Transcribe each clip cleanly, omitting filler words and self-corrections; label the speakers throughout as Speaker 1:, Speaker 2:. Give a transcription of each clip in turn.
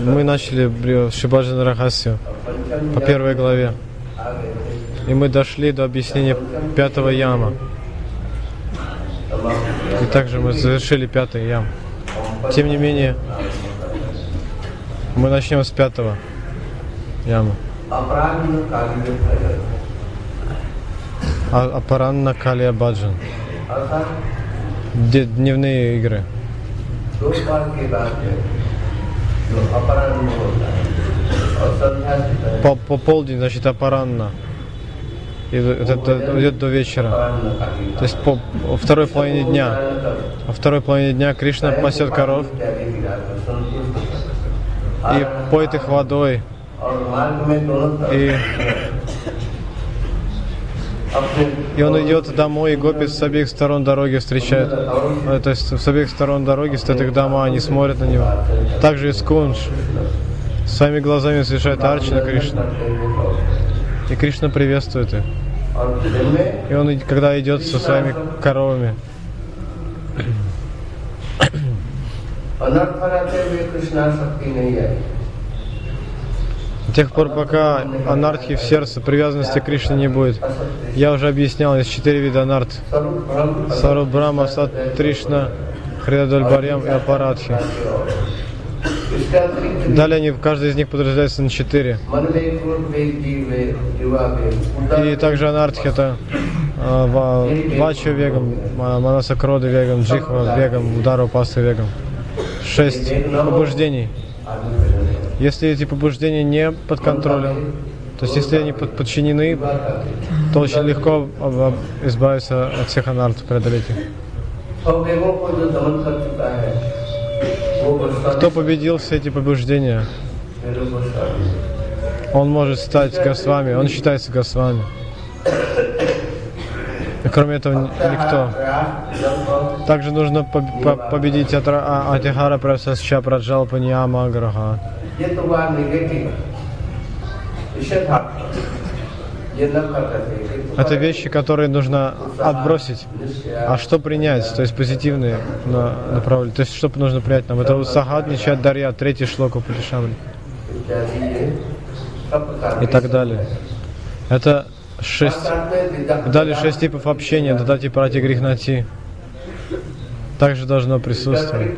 Speaker 1: Мы начали Шри-Баджан Рахасию по 1 главе. И мы дошли до объяснения 5-го яма. И также мы завершили 5-й ям. Тем не менее, мы начнем с 5-го яма. Апаранна Калия Баджан. Дневные игры. По полдень, значит, апаранна. И это идет до вечера. То есть во второй половине дня. Во второй половине дня Кришна пасет коров и поет их водой. И он идет домой, и гопи с обеих сторон дороги встречают. То есть с обеих сторон дороги стоят их дома, они смотрят на него. Также и Скундж своими глазами совершает арчана Кришна. И Кришна приветствует их. И он, когда идет со своими коровами, до тех пор, пока анартхи в сердце, привязанности к Кришне не будет. Я уже объяснял, есть 4 вида анарт. Саруб Брахма, Сат Тришна, Хридадольбарьям и Апарадхи. Далее каждый из них подразделяется на 4. И также анартхи это Вача вегам, Манаса Крода вегам, Джихва вегам, Удара Упаса вегам. 6 побуждений. Если эти побуждения не под контролем, то есть если они подчинены, то очень легко избавиться от всех анарт, преодолеть их. Кто победил все эти побуждения, он может стать Госвами, он считается Госвами. И кроме этого никто. Также нужно победить Атихара Прасасча Праджалпа Нияма Аграха. Это вещи, которые нужно отбросить. А что принять? То есть позитивные направления. То есть что нужно принять нам? Это Усахат Ничат Дарья, 3-й шлока Путишамри. И так далее. Это 6. Далее 6 типов общения. Дадати Прати Грихнати. Также должно присутствовать.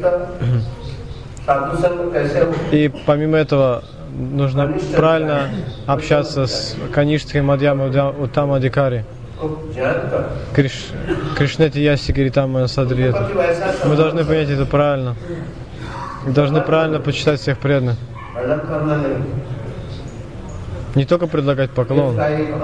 Speaker 1: И помимо этого нужно правильно общаться с Каништхой Мадьямой Уттамадикари. Кришнети Яси Гиритама Садриета. Мы должны понять это правильно. Мы должны правильно почитать всех преданных. Не только предлагать поклон.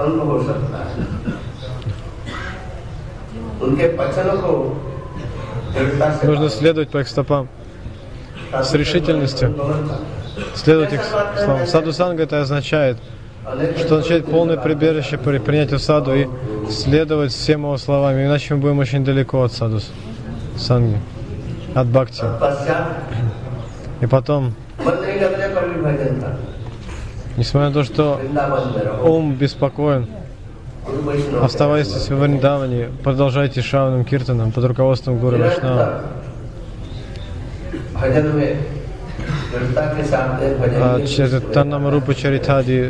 Speaker 1: Нужно следовать по их стопам с решительностью. Следовать их словам. Саду-санга это означает, что начать полное прибежище при принятии саду и следовать всем его словам, иначе мы будем очень далеко от саду-санги, от бхакти. И потом, несмотря на то, что ум беспокоен, оставайтесь в Вриндаване, продолжайте Шраванам Киртаном под руководством Гуру Вайшнава. Таннама Рупа Чаритади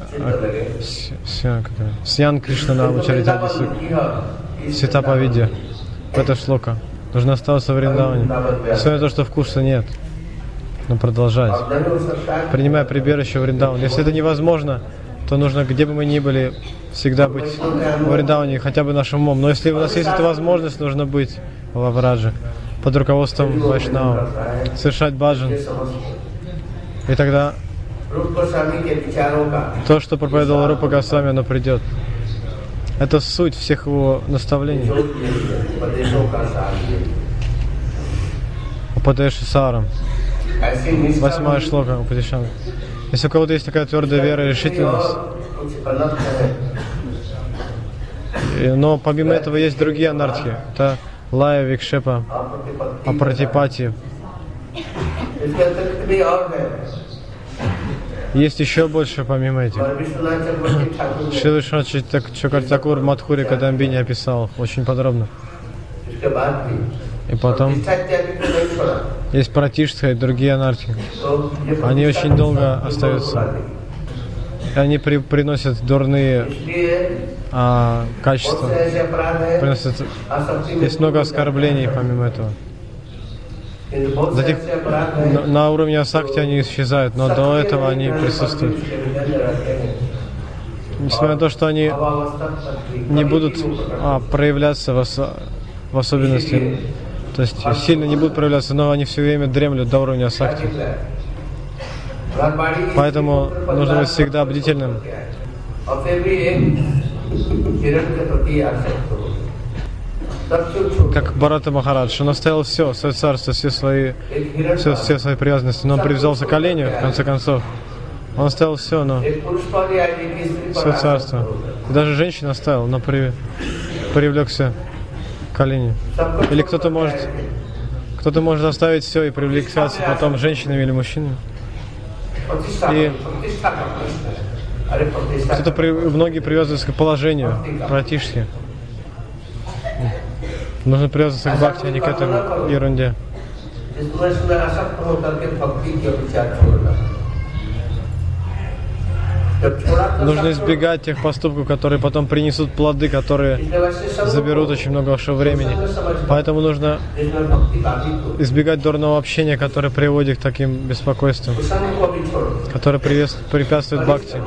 Speaker 1: Сьян Кришна Нама Чаритади Ситапавидья. Это шлока. Нужно оставаться в Вриндаване. Несмотря на то, что вкуса нет, но продолжать. Принимая прибежище в Вриндаване. Если это невозможно, то нужно, где бы мы ни были, всегда быть в Вриндаване, хотя бы нашим умом. Но если у нас есть эта возможность, нужно быть в Лаврадже под руководством Вайшнава, совершать баджан. И тогда то, что проповедовал Рупа Госвами, оно придет. Это суть всех его наставлений. Упадеши Сарам. 8-я шлока Упадешами. Если у кого-то есть такая твердая вера и решительность, но помимо этого есть другие анартхи. Это Лая, Викшепа, Апратипати. Есть еще больше помимо этих. Шрила Вишванат Чакраварти Такур в Мадхуре Кадамбини описал очень подробно. И потом есть Пратиштха и другие анархи. Они очень долго остаются. И они приносят дурные качества. Есть много оскорблений помимо этого. На уровне асакти они исчезают, но до этого они присутствуют. Несмотря на то, что они не будут проявляться в особенности, то есть сильно не будут проявляться, но они все время дремлют до уровня асакти. Поэтому нужно быть всегда бдительным. Как Бхарата Махарадж, он оставил все, свое царство, все свои привязанности, но он привязался к оленю, в конце концов. Он оставил все, но все царство. И даже женщину оставил, но привлекся к оленю. Или кто-то может оставить все и привлекаться потом женщинами или мужчинами. И многие привязываются к положению, пратишке. Нужно привязываться к бхакти, а не к этой ерунде. Нужно избегать тех поступков, которые потом принесут плоды, которые заберут очень много вашего времени. Поэтому нужно избегать дурного общения, которое приводит к таким беспокойствам, которое препятствует бхакти.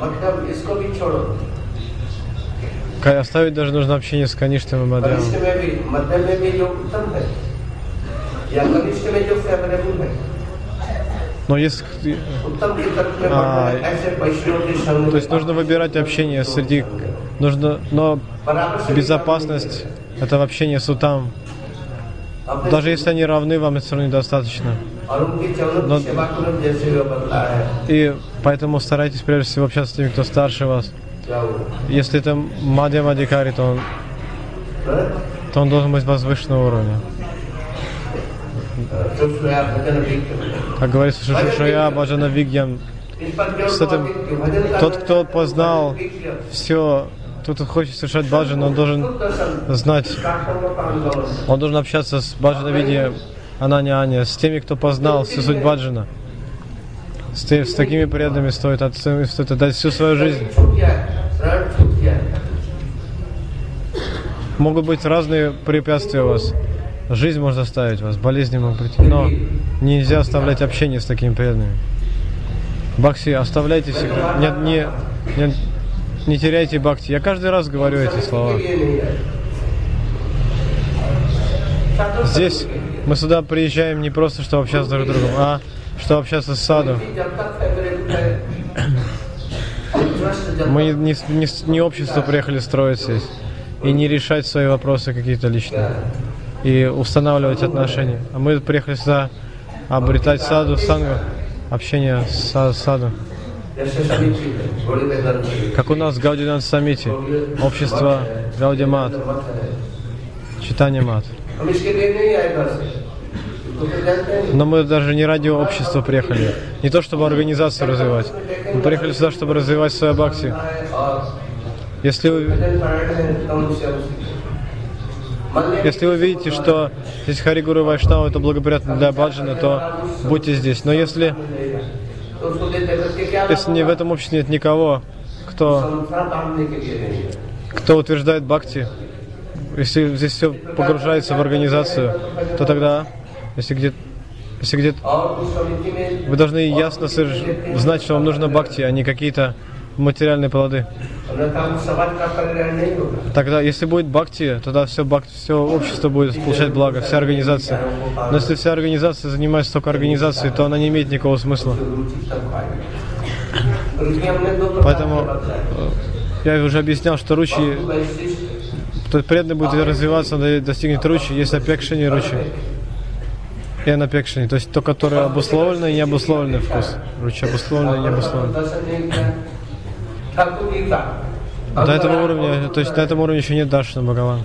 Speaker 1: Оставить даже нужно общение с Каништхом и Мадхьямом. Но есть, то есть нужно выбирать общение но безопасность это в общении с утам. Даже если они равны, вам это все равно недостаточно. И поэтому старайтесь прежде всего общаться с теми, кто старше вас. Если это Мадхьямадикари, то он должен быть возвышенного уровня. Как говорится, Шушушая Баджана Вигьям. Тот, кто познал все, тот, кто хочет совершать баджан, он должен знать, он должен общаться с Баджана Видья Ананя, с теми, кто познал всю суть баджана. С такими преданными стоит отдать всю свою жизнь. Могут быть разные препятствия у вас. Жизнь может заставить вас, болезни могут прийти, но нельзя оставлять общение с такими преданными. Бхакти, оставляйте всегда. Не теряйте бхакти. Я каждый раз говорю эти слова. Здесь мы сюда приезжаем не просто, чтобы общаться друг с другом, а чтобы общаться с саду. Мы не общество приехали строить здесь и не решать свои вопросы какие-то личные и устанавливать отношения. А мы приехали сюда обретать саду, сангу, общение с саду. Как у нас в Гаудия Самити, общество Гаудия Мат, Чайтанья Мат. Но мы даже не ради общества приехали. Не то, чтобы организацию развивать. Мы приехали сюда, чтобы развивать свою бхакти. Если вы видите, что здесь Хари Гуру Вайшнава это благоприятно для баджана, то будьте здесь. Но если в этом обществе нет никого, кто утверждает бхакти, если здесь все погружается в организацию, то тогда, если где-то вы должны ясно знать, что вам нужно бхакти, а не какие-то материальные плоды. Тогда, если будет бхакти, тогда все общество будет получать благо, вся организация. Но если вся организация занимается только организацией, то она не имеет никакого смысла. Поэтому я уже объяснял, что ручи, кто преданный будет развиваться, он достигнет ручи, есть апекшини ручи. И анапекшини, то есть то, которое обусловленный и необусловленный вкус. Ручи обусловленный и необусловленный. До этого уровня, то есть на этом уровне еще нет Даршана Бхагавана.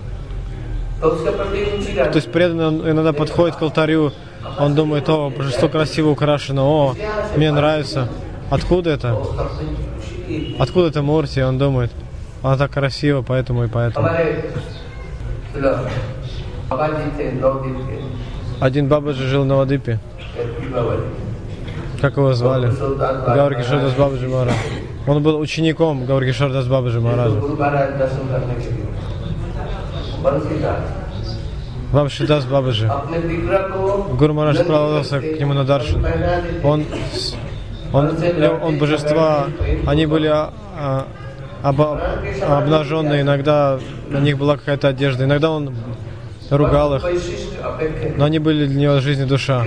Speaker 1: То есть преданный иногда подходит к алтарю, он думает, что красиво украшено, мне нравится. Откуда это? Откуда это Мурти? Он думает, она так красиво, поэтому и поэтому. Один Бабаджи жил на Навадипе. Как его звали? Гауркишор Дас Бабаджи Махарадж. Он был учеником Гауркишор Дас Бабаджи Махараджа. Вамшидас Бабаджи. Гуру Махарадж отправился к нему на даршан. Он божества, они были обнаженные, иногда на них была какая-то одежда, иногда он ругал их, но они были для него жизнь и душа.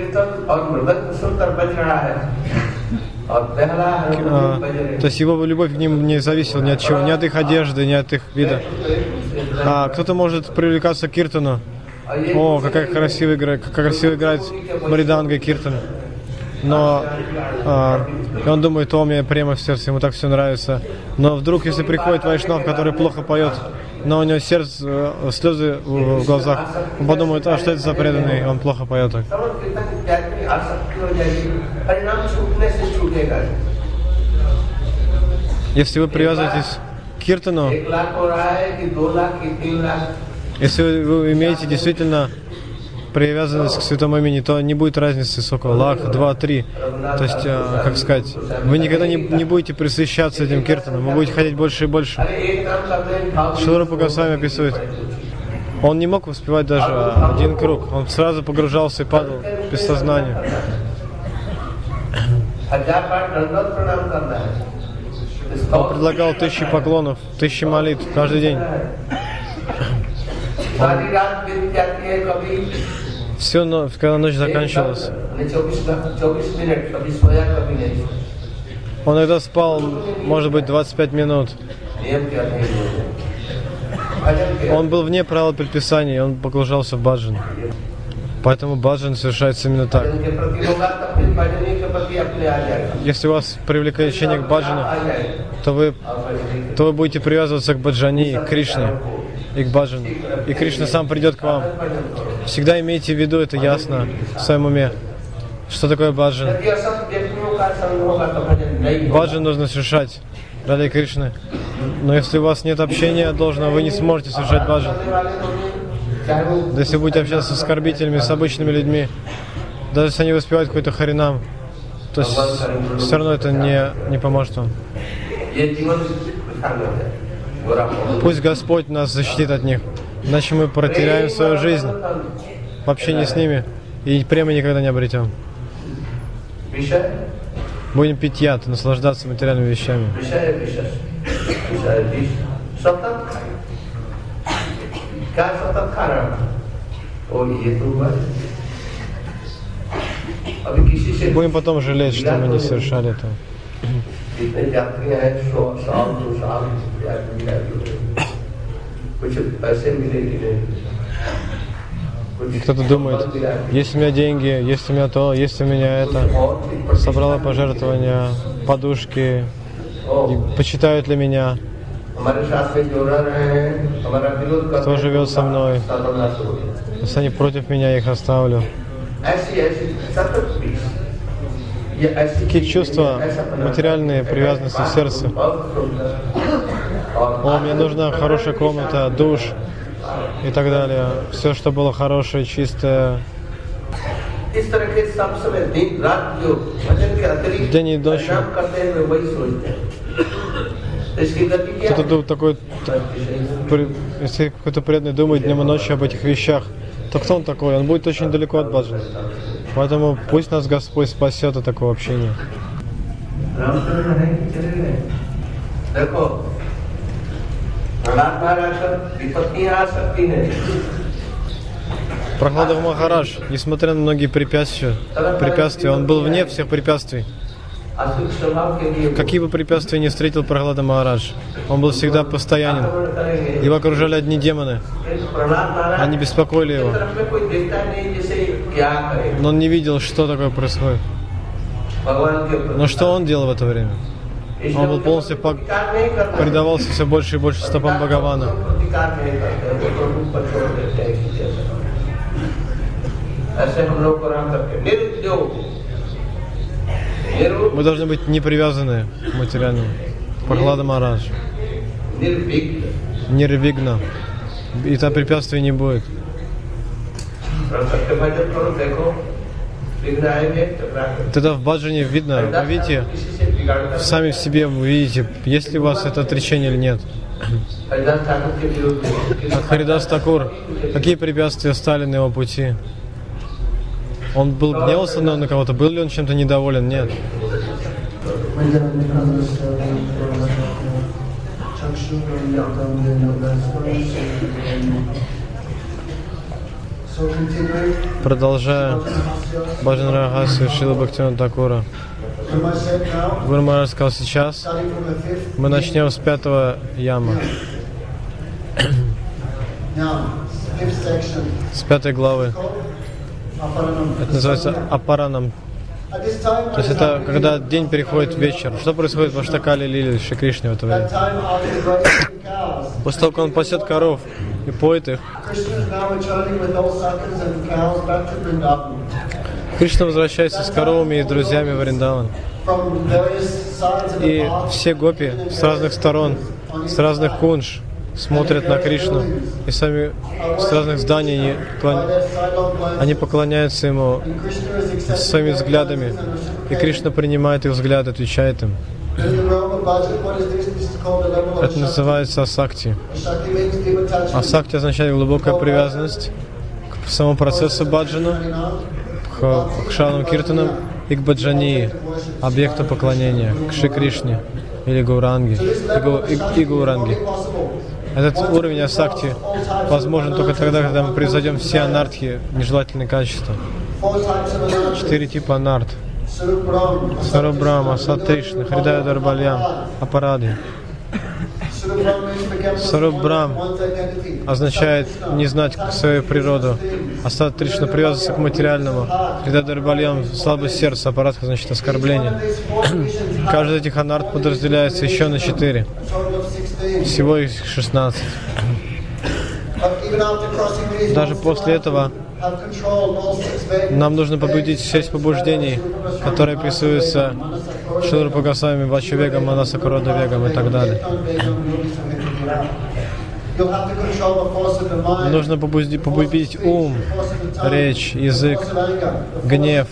Speaker 1: То есть его любовь к ним не зависела ни от чего, ни от их одежды, ни от их вида. Кто-то может привлекаться к киртану. О, как красиво играет Мариданга киртан. Но он думает, мне прямо в сердце, ему так все нравится. Но вдруг, если приходит вайшнав, который плохо поет, но у него сердце, слезы в глазах, он подумает, что это за преданный, он плохо поет так. Если вы привязываетесь к киртану, если вы имеете действительно привязанность к святому имени, то не будет разницы, сколько, лах, 2, 3. То есть, как сказать, вы никогда не будете пресыщаться этим киртаном, вы будете хотеть больше и больше. Шрила Рупа Госвами описывает, он не мог воспевать даже один круг, он сразу погружался и падал без сознания. Он предлагал 1000 поклонов, 1000 молитв каждый день. Все, когда ночь заканчивалась, он иногда спал, может быть, 25 минут. Он был вне правил предписаний, он погружался в баджан. Поэтому баджан совершается именно так. Если у вас привлечение к баджану, то вы будете привязываться к баджани, к Кришне и к баджану. И Кришна сам придет к вам. Всегда имейте в виду, это ясно в своем уме. Что такое баджан? Баджан нужно совершать ради Кришны. Но если у вас нет общения должного, вы не сможете совершать баджан. Да если будете общаться с оскорбителями, с обычными людьми, даже если они воспевают какой-то харинам, то все равно это не поможет вам. Пусть Господь нас защитит от них, иначе мы потеряем свою жизнь в общении с ними и прямо никогда не обретем. Будем пить яд, наслаждаться материальными вещами. Будем потом жалеть, что мы не совершали это. И кто-то думает, есть у меня деньги, есть у меня то, есть у меня это. Собрала пожертвования, подушки, почитают ли меня. Кто живет со мной? Если они против меня, я их оставлю. Такие чувства, материальные привязанности в сердце. Мне нужна хорошая комната, душ и так далее. Все, что было хорошее, чистое. День и ночь. Кто-то такой, если какой-то преданный думает днем и ночью об этих вещах, то кто он такой? Он будет очень далеко от баджана. Поэтому пусть нас Господь спасет от такого общения. Прахлада Махарадж, несмотря на многие препятствия, он был вне всех препятствий. Какие бы препятствия ни встретил Прахлада Махарадж, он был всегда постоянен. Его окружали одни демоны. Они беспокоили его. Но он не видел, что такое происходит. Но что он делал в это время? Он был полностью предавался все больше и больше стопам Бхагавана. Мы должны быть не привязаны к материальному. Прахлада Махарадж. Нирвигна. И там препятствий не будет. Тогда в баджане видно, вы видите, сами в себе вы видите, есть ли у вас это отречение или нет. А Харидас Такур, какие препятствия стали на его пути? Он был гневался на кого-то, был ли он чем-то недоволен? Нет. Продолжая Баджан Рахасию Шрилы Бхактивинода Такура, Гуру Махарадж сказал, сейчас мы начнем с 5-го яма, с 5-й главы. Это называется Апаранам. То есть это когда день переходит в вечер. Что происходит в Аштакале Лиле Шри Кришне в это время? После того, как он пасет коров и поет их, Кришна возвращается с коровами и с друзьями в Вриндаван. И все гопи с разных сторон, с разных кунж смотрят на Кришну. И сами с разных зданий они поклоняются Ему своими взглядами. И Кришна принимает их взгляд, отвечает им. Это называется асакти. Асакти означает глубокая привязанность к самому процессу баджана, к шраванам киртанам и к баджании, объекту поклонения, к Шри Кришне или Гауранге, и Гауранге. Этот уровень асакти возможен только тогда, когда мы превзойдем все анартхи, нежелательные качества. 4 типа анарт. Сарубрама, Сатришна, Хридая Дарбальям, Апарады. Сарубрам означает не знать свою природу, а Сатришна привязываться к материальному. Хридая Дарбальям слабость сердца, Апарадха значит оскорбление. Каждый из этих анарт подразделяется еще на 4. Всего их 16. Даже после этого нам нужно победить 6 побуждений, которые описываются Шрила Госвами, Вачувегам, Манасакурода-вегам и так далее. Нужно победить ум, речь, язык, гнев,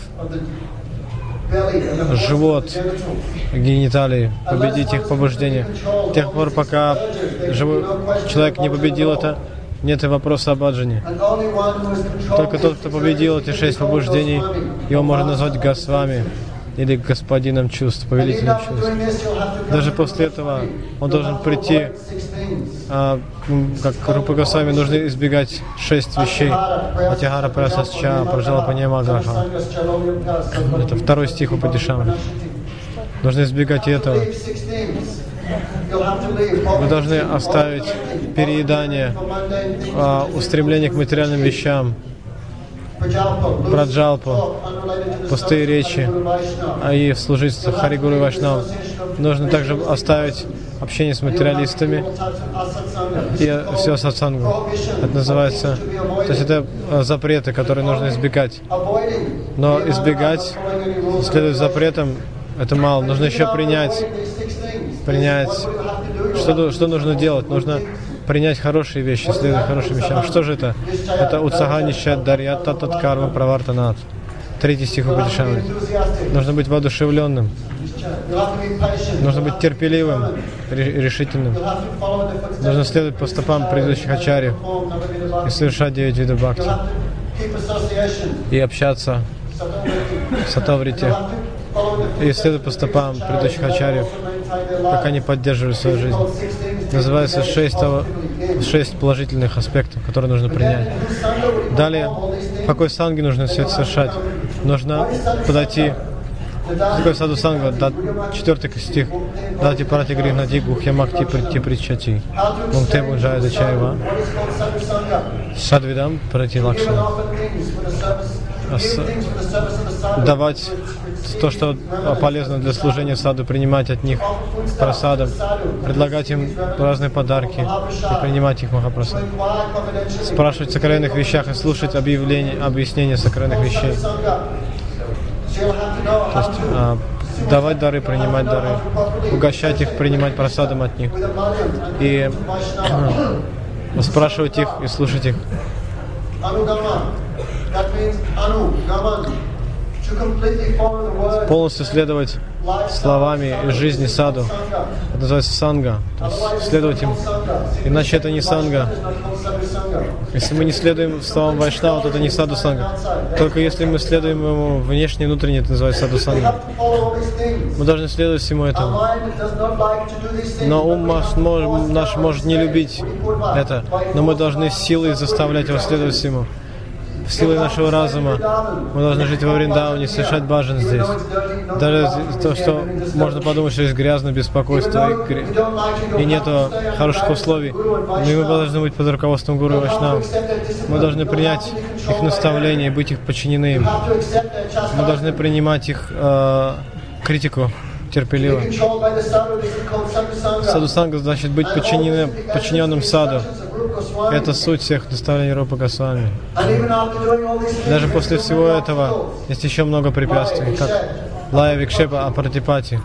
Speaker 1: живот, гениталии, победить их побуждения. С тех пор, пока человек не победил это, нет и вопроса о баджане. Только тот, кто победил эти 6 побуждений, его можно назвать Госвами или господином чувств, повелителем чувств. Даже после этого он должен прийти, как Рупа Госвами, нужно избегать 6 вещей. Атихара Прасасча, Праджалапания Магаха. Это 2 стих Упадишамри. Нужно избегать этого. Вы должны оставить переедание, устремление к материальным вещам, праджалпу, пустые речи, и служить Хари Гуру и Вайшнав. Нужно также оставить общение с материалистами и все сатсангу. Это называется, то есть это запреты, которые нужно избегать. Но избегать, следуя запретам, это мало. Нужно еще принять. Что нужно делать? Нужно принять хорошие вещи, следовать хорошим вещам. Что же это? Это Утсаганища Дарья Татат Карма Правартанат. 3 стих Упадишамри. Нужно быть воодушевленным. Нужно быть терпеливым, решительным. Нужно следовать по стопам предыдущих ачарьев и совершать 9 видов бхакти. И общаться в сатаврите. И следовать по стопам предыдущих ачарьев, как они поддерживают свою жизнь. Называется 6 положительных аспектов, которые нужно принять. Далее, в какой санге нужно все это совершать? Нужно подойти к саду санга, 4 стих. Дати парати грихнати гухьямакти прити причати. Мунте бунджая зачаева. Садвидам прати лакшана. Давать то, что полезно для служения саду, принимать от них прасадам, предлагать им разные подарки и принимать их махапрасад. Спрашивать о сокровенных вещах и слушать объяснения сокровенных вещей. То есть давать дары, принимать дары, угощать их, принимать прасадам от них и спрашивать их и слушать их. полностью следовать словами из жизни саду. Это называется санга. То есть следовать им. Иначе это не санга. Если мы не следуем словам Вайшнава, то это не саду санга. Только если мы следуем ему внешне и внутренне, это называется саду санга. Мы должны следовать всему этому. Но ум наш может не любить это. Но мы должны силой заставлять его следовать всему. Силой нашего разума мы должны жить во Вриндауне, совершать баджан здесь. Даже то, что можно подумать, что есть грязное беспокойство и нету хороших условий. Но мы должны быть под руководством Гуру и Вайшнава. Мы должны принять их наставления и быть их подчинены им. Мы должны принимать их критику терпеливо. Саду-санга значит быть подчиненным саду. Это суть всех наставлений Рупы Госвами. Даже после всего этого есть еще много препятствий, как Лая Викшепа, Апратипати,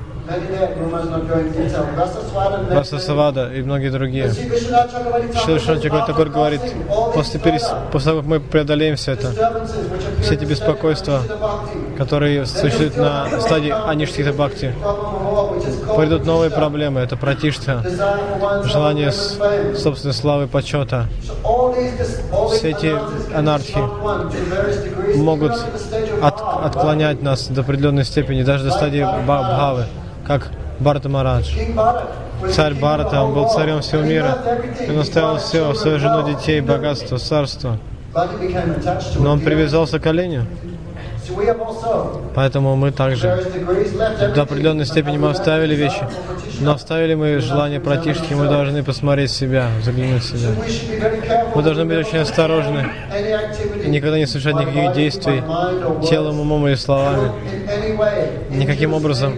Speaker 1: Расасавада и многие другие. Шрила Вишванатха Чакраварти говорит, после того, как мы преодолеем все эти беспокойства, которые существуют на стадии Аништхита Бхакти, придут новые проблемы. Это пратиштха, желание собственной славы, почета. Все эти анархи могут отклонять нас до определенной степени, даже до стадии бхавы, как Бхарата Махарадж. Царь Бхарата, он был царем всего мира, он оставил все, свою жену, детей, богатство, царство. Но он привязался к оленю. Поэтому мы также до определенной степени мы оставили вещи, но оставили мы желание пратиштхи, мы должны посмотреть себя, заглянуть в себя. Мы должны быть очень осторожны и никогда не совершать никаких действий телом, умом или словами. Никаким образом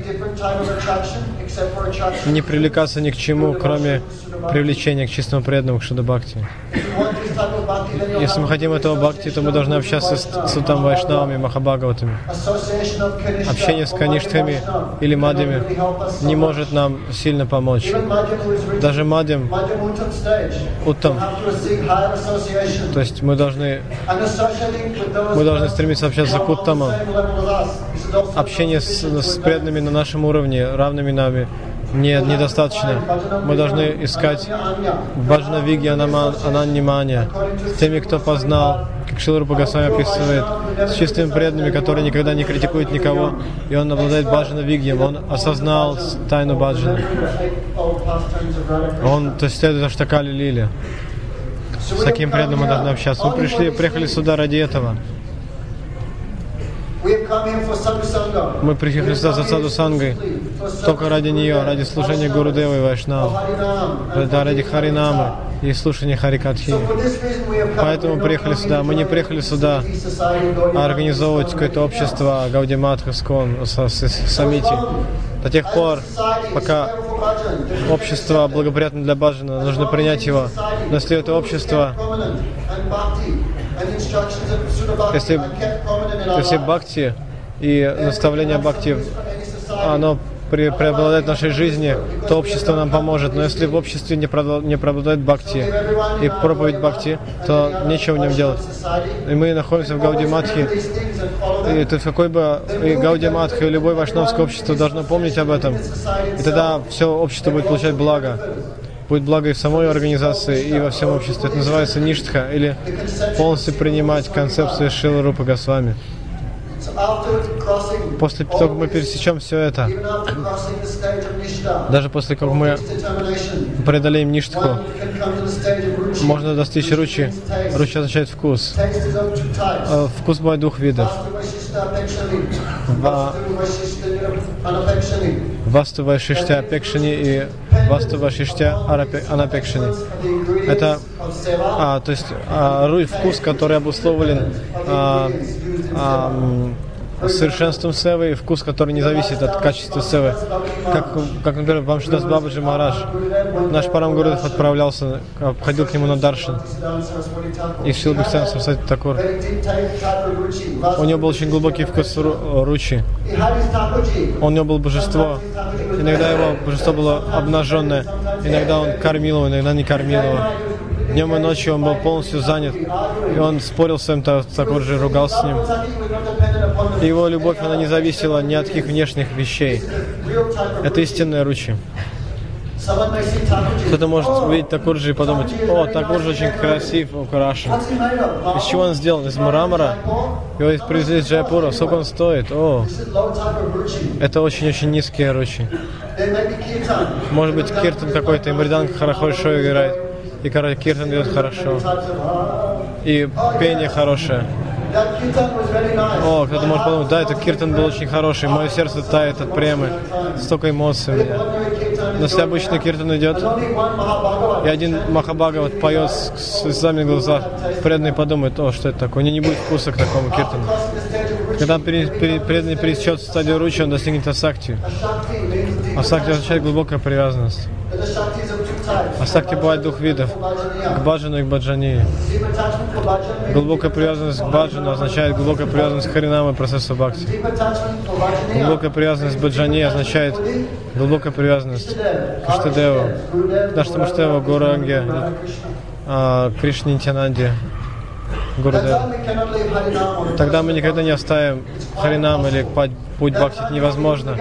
Speaker 1: не привлекаться ни к чему, кроме привлечения к чистому преданному, к Шуда Бхакти. Если мы хотим этого бхакти, то мы должны общаться с Сутам Вайшнавами, Махабхагаватами. Общение с каништхами или мадьями не может нам сильно помочь. Даже мадьям, уттам, то есть мы должны стремиться общаться с уттамом. Общение с преданными на нашем уровне, равными нами, недостаточно. Мы должны искать баджана вигья ананнимания, теми, кто познал, как Шрила Рупа Госвами описывает, с чистыми преданными, которые никогда не критикуют никого, и он обладает баджана вигьям, он осознал тайну баджана. Он, то есть, следует Аштакали Лиле. С таким преданным мы должны общаться. Мы приехали сюда ради этого. Мы приехали сюда за саду сангой только ради нее, ради служения Гурудевы и Вайшнава, ради Харинамы и слушания Харикатхи. Поэтому мы приехали сюда. Мы не приехали сюда организовывать какое-то общество Гаудия-Матх, Искон, Самити. До тех пор, пока общество благоприятно для баджана, нужно принять его. Но если это общество, если бхакти и наставление бхакти, оно преобладает в нашей жизни, то общество нам поможет. Но если в обществе не преобладает бхакти и проповедь бхакти, то нечего в нем делать. И мы находимся в Гаудия-Матхе. И это в какой бы и Гаудия-Матха, и любое вайшнавское общество должно помнить об этом. И тогда все общество будет получать благо. Будет благо и в самой организации, и во всем обществе. Это называется ништха, или полностью принимать концепцию Шрилы Рупы Госвами. После того, как мы пересечем все это, даже после того, как мы преодолеем ништху, можно достичь ручи. Ручи означает вкус. Вкус бывает двух видов. Васту Вайшиштя Апекшини и Васту Вайшиштя Анапекшини. Это то есть вкус, который обусловлен совершенством севы, и вкус, который не зависит от качества севы. Как например, Вамшидас Бабаджи Махарадж, наш Парам Гурудев отправлялся, ходил к нему на даршан. И Шрила Бхактивинода Сарасвати Такур. У него был очень глубокий вкус ручи. У него было божество. Иногда его божество было обнаженное. Иногда он кормил его, иногда не кормил его. Днем и ночью он был полностью занят. И он спорил с своим Такурджи, ругался с ним. И его любовь, она не зависела ни от каких внешних вещей. Это истинная ручи. Кто-то может увидеть Такурджи и подумать: о, Такурджи очень красив, украшен. Из чего он сделан? Из мрамора? Его привезли из Джайпура. Сколько он стоит? О, это очень-очень низкие ручи. Может быть, киртан какой-то, и мриданг хорошо играет. И киртан идет хорошо. И пение хорошее. О, кто-то может подумать: да, этот киртан был очень хороший, мое сердце тает от премы, столько эмоций у меня. Но если обычный киртан идет, и один Махабхагават поет с слезами в глазах, преданный подумает: о, что это такое, у него не будет вкуса к такому киртану. Когда преданный пересечет стадию ручи, он достигнет асакти. Асакти означает глубокая привязанность. Асакти бывает двух видов: к баджану и к баджании. Глубокая привязанность к баджану означает глубокая привязанность к харинаму и процессу бхакти. Глубокая привязанность к баджании означает глубокая привязанность к Иштадеву, Даштамаштеву, Гуранге, Кришне Нитьянанде, Гурудеву. Тогда мы никогда не оставим харинам или путь бхакти. Это невозможно.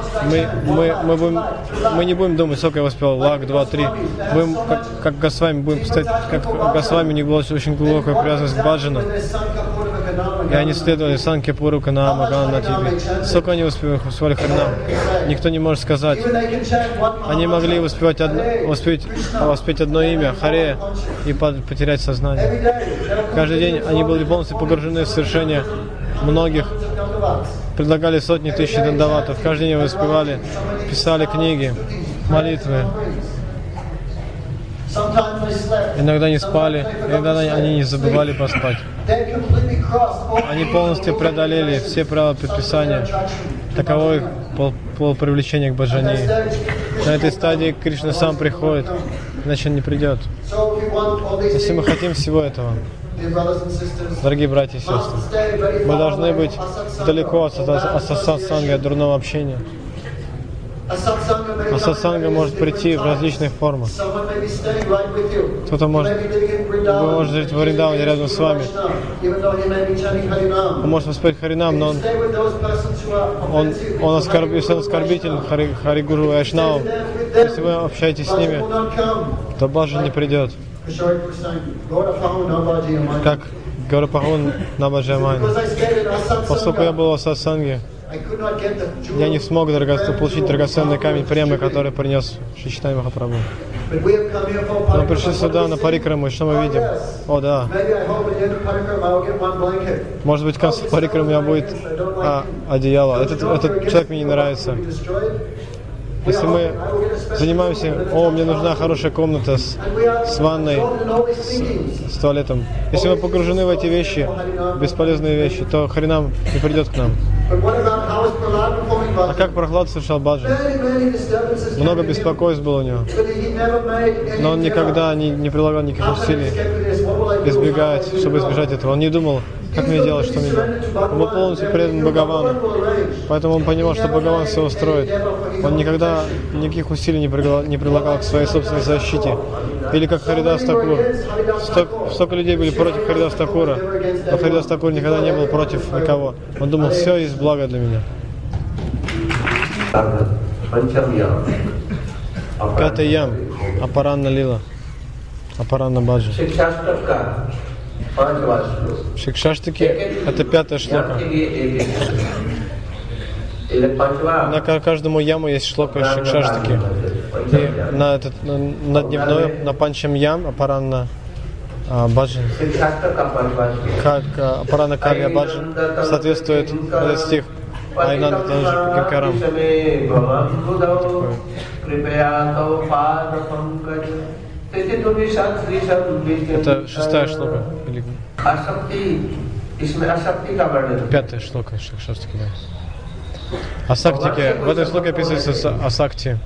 Speaker 1: Мы не будем думать: сколько я успел, лак, 2, 3. Будем, как Госвами, будем стоять, как Госвами, у них была очень глубокая привязанность к баджану. И они следовали Санке Пуру, Канама, Ганна, Тиби. Сколько они успевали харинам? Никто не может сказать. Они могли воспеть одно имя, Харе, и потерять сознание. Каждый день они были полностью погружены в совершение многих. Предлагали сотни тысяч дандаватов. Каждый день воспевали, писали книги, молитвы. Иногда не спали, иногда они не забывали поспать. Они полностью преодолели все правила предписания. Таково их привлечение к баджании. На этой стадии Кришна сам приходит, иначе он не придет. Если мы хотим всего этого, дорогие братья и сестры, мы должны быть далеко от сатсанга, от дурного общения. А сатсанга может прийти в различных формах. Кто-то может жить в Вриндаване рядом с вами. Он может воспеть харинам, но он оскорбителен Харигуру и Айшнавам. Если вы общаетесь с ними, то баджан не придет. Как Гаурапахун Набаджамайн. Поскольку я был в сатсанге, я не смог получить драгоценный камень премы, который принес Шри Чайтанья Махапрабху. Мы пришли сюда на парикраму, и что мы видим? О, да. Может быть, в конце парикрамы у меня будет одеяло. Этот человек мне не нравится. Если мы занимаемся: о, мне нужна хорошая комната с ванной, с туалетом. Если мы погружены в эти вещи, бесполезные вещи, то харинам не придет к нам. А как Прахлад совершал баджан? Много беспокойств было у него. Но он никогда не прилагал никаких усилий чтобы избежать этого. Он не думал: как мне делать, что мне делать. Он был полностью предан Бхагавану. Поэтому он понимал, что Бхагаван все устроит. Он никогда никаких усилий не прилагал к своей собственной защите. Или как Харидас Такур. Столько людей были против Харидас Такура, но Харидас Такур никогда не был против никого. Он думал: все есть благо для меня. Пятый ям. Апаранна лила. Апаранна баджа. Шикшаштаки — это пятая шлока. На каждому яму есть шлока Шикшаштаки. И на дневной, на панчам ям, Апаранна баджан, как Апаранна карья баджан соответствует этот стих Айнанда Танжи Пакинкарам. Это шестая шлока. Пятая шлока Шикшаштаки. Асактики. В этой шлоке описывается асакти.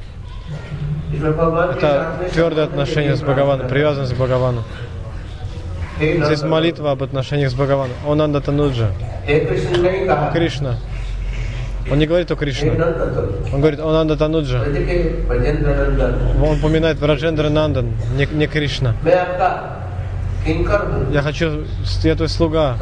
Speaker 1: Это твердое отношение с Бхагаваном, привязанность к Бхагавану. Здесь молитва об отношениях с Бхагаваном. Онанда Тануджа. Кришна. Он не говорит о Кришне. Он говорит о Нанда Тануджа. Он упоминает Враджендра Нандан, не Кришна. Я твой слуга.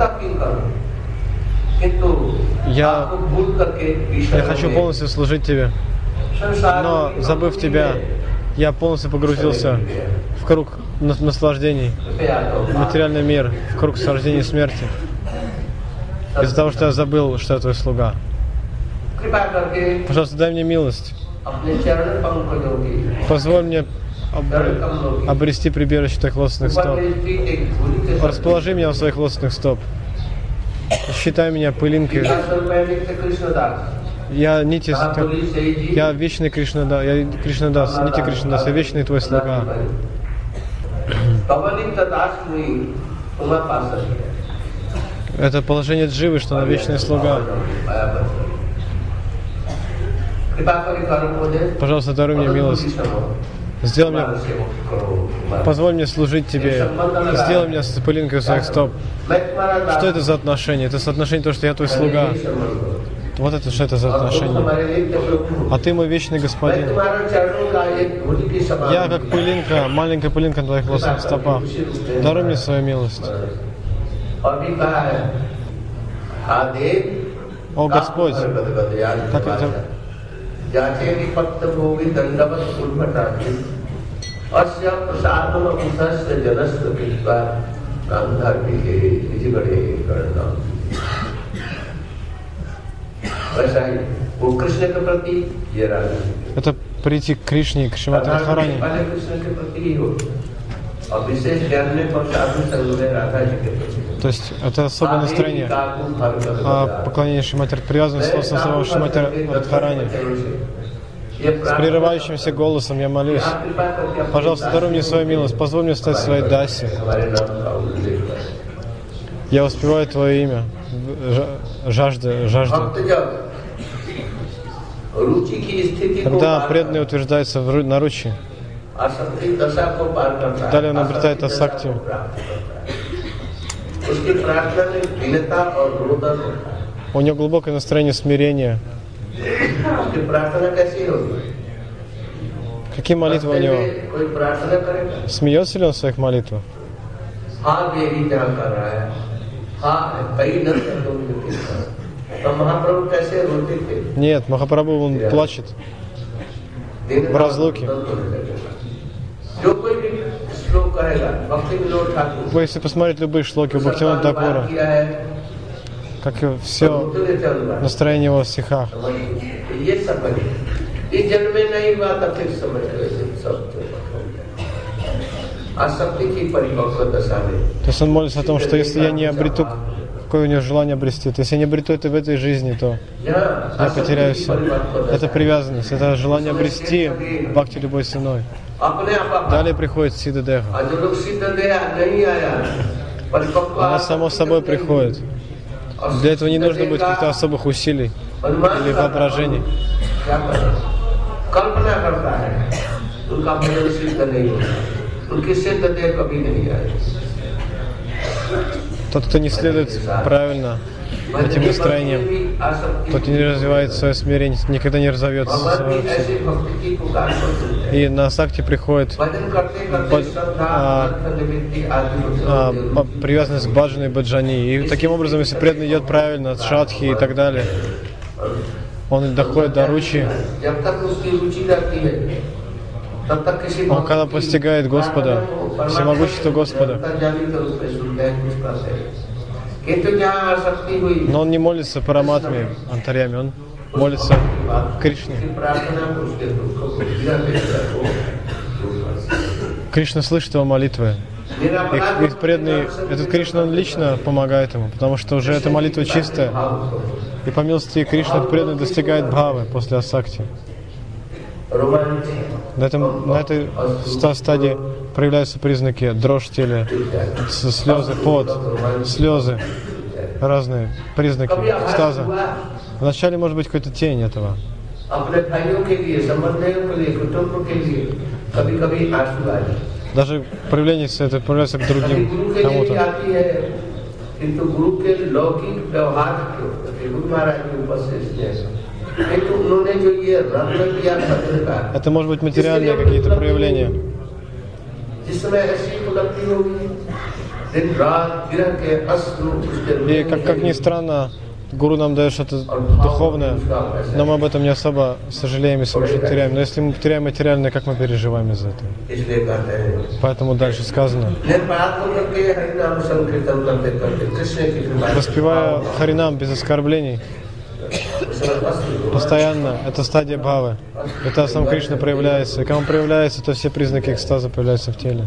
Speaker 1: Я хочу полностью служить тебе. Но, забыв тебя, я полностью погрузился в круг наслаждений, в материальный мир, в круг рождения и смерти. Из-за того, что я забыл, что я твой слуга. Пожалуйста, дай мне милость. Позволь мне обрести прибежище твоих лотосных стоп. Расположи меня в своих лотосных стоп. Считай меня пылинкой. Я вечный Кришнадас, нити Кришнадас, я вечный твой слуга. Это положение дживы, что она вечный слуга. Пожалуйста, даруй мне милость. Позволь мне служить тебе. Сделай меня с пылинкой своих стоп. Что это за отношение? Это соотношение того, что я твой слуга. Вот это что это за отношение. А ты мой вечный господин. Я как пылинка, маленькая пылинка на твоих лотосных стопах. Даруй мне свою милость. О Господь, как это? Это прийти к Кришне, к Шримати Радхарани. То есть это особое настроение поклонения Шримати, привязанность с словом Шримати Радхарани. С прерывающимся голосом я молюсь. Пожалуйста, даруй мне свою милость, позволь мне стать своей даси. Я воспеваю Твое имя. Жажда. Когда преданный утверждается на ручи, далее он обретает асакти. У него глубокое настроение смирения. Какие молитвы у него? Смеется ли он в своих молитвах? Нет, Махапрабху, он плачет в разлуке. Вы, если посмотреть любые шлоки у Бхактивинода Thakura, как все настроение его в стихах. То есть он молится о том, что если я не обрету, какое у него желание обрести, то если я не обрету это в этой жизни, то я потеряю все. Это привязанность, это желание обрести бхакти любой ценой. Далее приходит Сиддха Деха. Она само собой приходит. Для этого не нужно будет каких-то особых усилий или воображений. Тот, кто не следует правильно этим настроениям, тот не развивает свое смирение, никогда не разовьется. И на асакти приходит привязанность к баджане и баджани. И таким образом, если преданный идет правильно, от шадхи и так далее, он доходит до ручи. Он когда постигает Господа, всемогущество Господа, но он не молится Параматме, Антарьяме, он молится Кришне. Кришна слышит его молитвы. И преданный, этот Кришна, он лично помогает ему, потому что уже эта молитва чистая. И по милости Кришны этот преданный достигает бхавы после асакти. На этой стадии проявляются признаки дрожь в теле, слезы, пот, слезы, разные признаки экстаза. Вначале может быть какой-то тень этого. Даже проявление это проявляется к другим кому-то.
Speaker 2: किंतु गुरु के लौकिक व्यवहार के गुरु महाराज के उपस्थित किंतु उन्होंने जो ये रत्न किया सत्य का
Speaker 1: Это может быть материальные какие-то проявления.
Speaker 2: जिसमें ऐसी उपलब्धि होगी दिन रात विरह के अश्रु उसके
Speaker 1: И как ни странно, Гуру нам дает что-то духовное, но мы об этом не особо сожалеем, если мы что-то теряем. Но если мы теряем материальное, как мы переживаем из-за этого? Поэтому дальше сказано: воспевая Харинам без оскорблений, постоянно, это стадия бхавы. Это сам Кришна проявляется. И когда он проявляется, то все признаки экстаза появляются в теле.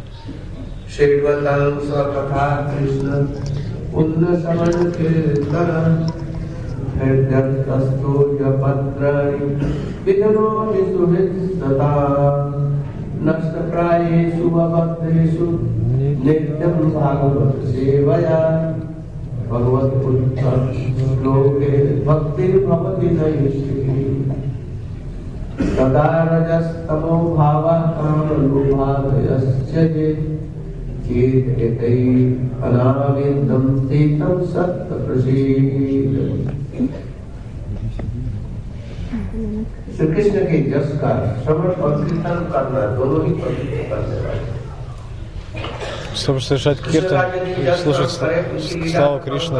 Speaker 2: श्री कृष्ण के जस का श्रवण और कीर्तन करना दोनों ही पवित्र करने वाले।
Speaker 1: Чтобы совершать киртан и слушать славу Кришны,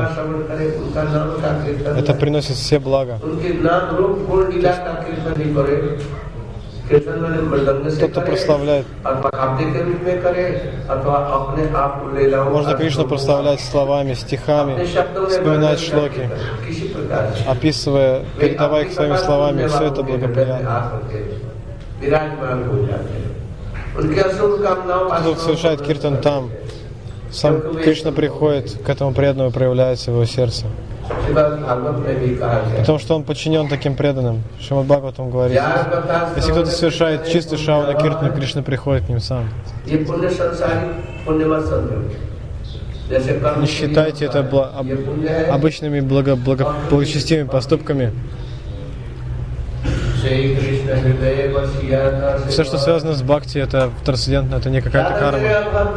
Speaker 1: это приносит все блага. Тот, кто прославляет, можно Кришну прославлять словами, стихами, вспоминать шлоки, описывая, передавая их своими словами, все это благоприятно. Кто совершает киртан там, сам Кришна приходит к этому преданному и проявляется в его сердце. Потому что он подчинен таким преданным. Шримад Бхагаватам говорит: если кто-то совершает чистый шравана киртан, Кришна приходит к ним сам. Не считайте это обычными благочестивыми поступками. Все, что связано с бхакти, это трансцендентно, это не какая-то карма.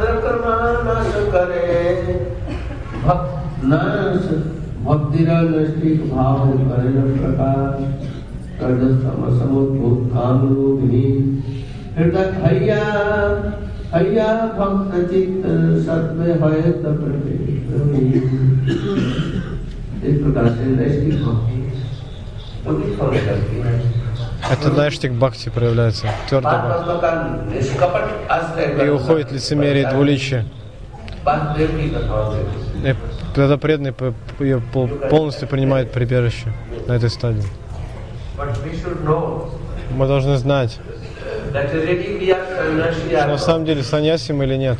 Speaker 1: Это найштик бхакти проявляется, твердого. И уходит лицемерие и двуличие. И тогда преданный ее полностью принимает прибежище на этой стадии. Мы должны знать, что на самом деле саньяси мы или нет.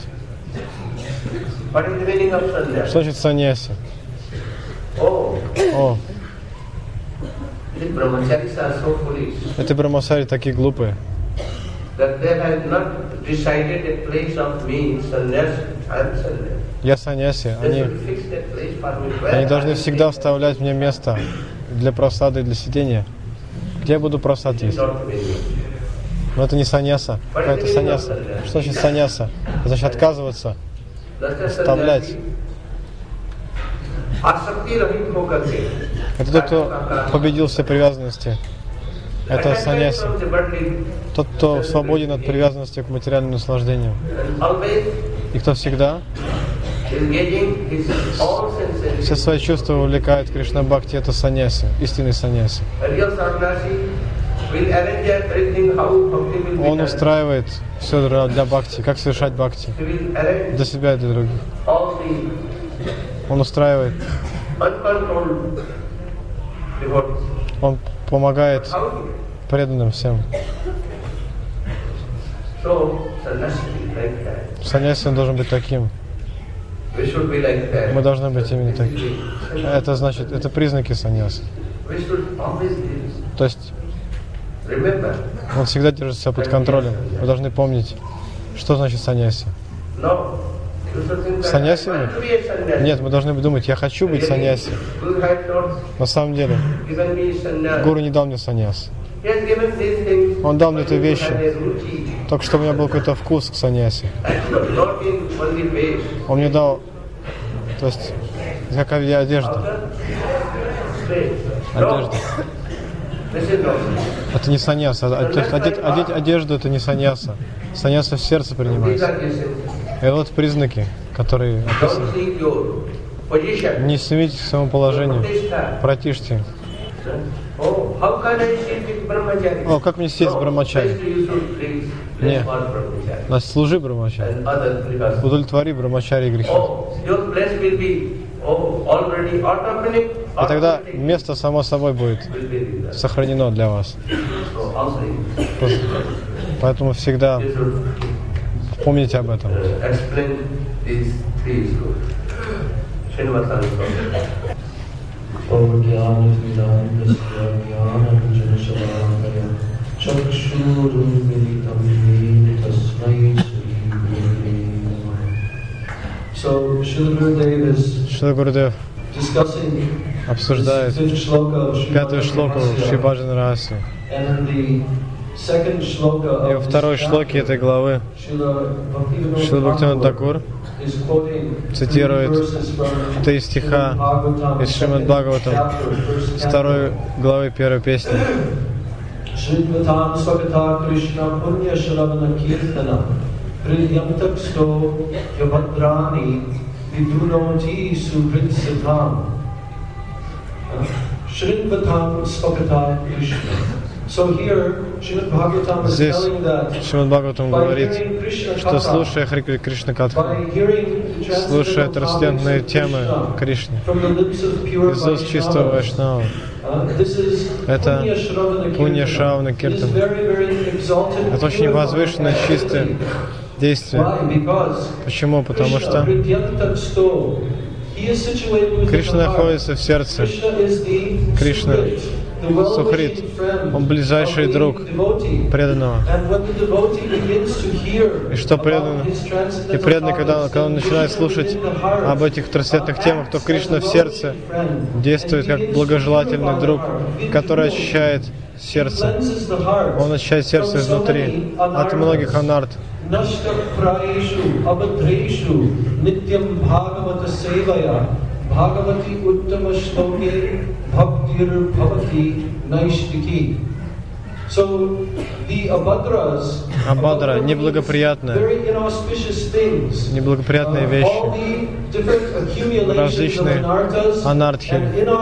Speaker 1: Что значит саньяси? О. Эти брамачари такие глупые. Я саньяси. Они должны всегда вставлять мне место для просады и для сидения. Где я буду просад есть? Но это не саньяса. Какая-то саньяса. Что значит саньяса? Это значит отказываться, вставлять. Это тот, кто победил все привязанности. Это саньяси. Тот, кто свободен от привязанности к материальному наслаждению. И кто всегда все свои чувства увлекает Кришна Бхакти, это саньяси, истинный саньяси. Он устраивает все для бхакти, как совершать бхакти. Для себя и для других. Он устраивает. Он помогает преданным всем. Саньяси он должен быть таким. Мы должны быть именно такими. Это значит, это признаки саньяси. То есть он всегда держит себя под контролем. Вы должны помнить, что значит саньяси. Саньяси? Нет, мы должны думать: я хочу быть саньяси. На самом деле, Гуру не дал мне саньяс. Он дал мне эти вещи, только чтобы у меня был какой-то вкус к саньяси. Он мне дал, то есть Как одежда. Одежда. Это не саньяса. Одеть одежду — это не саньяса. Саньяса в сердце принимается. И вот признаки, которые описаны. Не стремитесь к своему положению. Пратишьте. О, как мне сесть с брамачари? Нет. Значит, служи брамачари. Удовлетвори брамачари грехи. И тогда место само собой будет сохранено для вас. Поэтому всегда помните об этом. Шрила Гурудев обсуждает 5-ю шлоку Шри-Баджан Раси. И во второй шлоке этой главы Шрила Бхактивинода Тхакур цитирует 3 стиха из Шримад Бхагаватам, 2 главы 1 песни. Здесь Шримад Бхагаватам говорит, что слушая Хари Кришна Катху, слушая трансцендентные темы Кришны из уст чистого Вайшнава, это Пунья Шравана Киртан. Это очень возвышенное, чистое действие. Почему? Потому что Кришна находится в сердце. Кришна Сухрит, он ближайший друг преданного. И что преданный? И преданный, когда он начинает слушать об этих трансцендентных темах, то Кришна в сердце действует как благожелательный друг, который очищает сердце. Он очищает сердце изнутри от многих анарт. Бхагавати уттама шлоке бхактир бхавати найштики. Абадра — неблагоприятные вещи, различные анартхи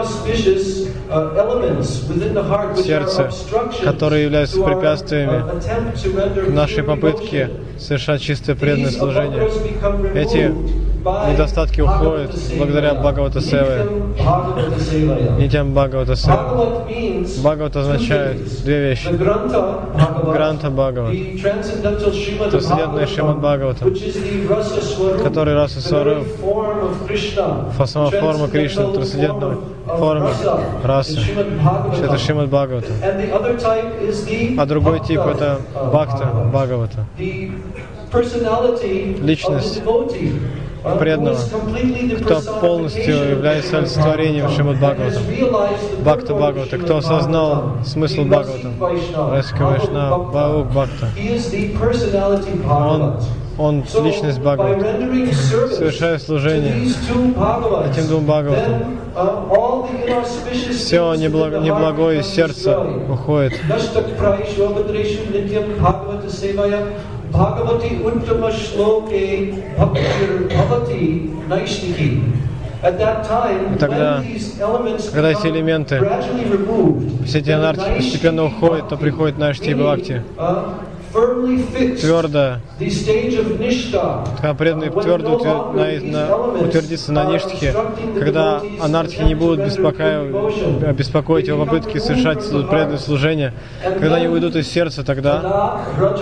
Speaker 1: в сердце, которые являются препятствиями нашей попытки совершать чистое преданное служение. Эти недостатки уходят благодаря Бхагавата Севе. Нитям Бхагавата Севе. Бхагават означает 2 вещи. Гранта Бхагават, трансцендентный Шримад Бхагаватам, который Раса Сваруб, сама форма Кришны, трансцендентная форма расы. Это Шримад Бхагаватам. А другой тип — это Бхакта Бхагавата. Личность преданного, кто полностью является олицетворением Шримад Бхагаватам, Бхакта Бхагавата, кто осознал смысл Бхагаватам, Расика Вайшнава, Бхаук Бхакта. Он личность Бхагавата. Совершая служение этим 2 Бхагаватам, все неблагое из сердца уходит. Бхагавати уттама шлоке бхактир бхавати найштики. И тогда, когда эти элементы, все эти анархи постепенно уходят, то приходит Нашти Бхакти. Твердо, когда преданные твердо утвердится на ништхе, когда анартхи не будут беспокоить его попытки совершать преданное служение, когда они уйдут из сердца, тогда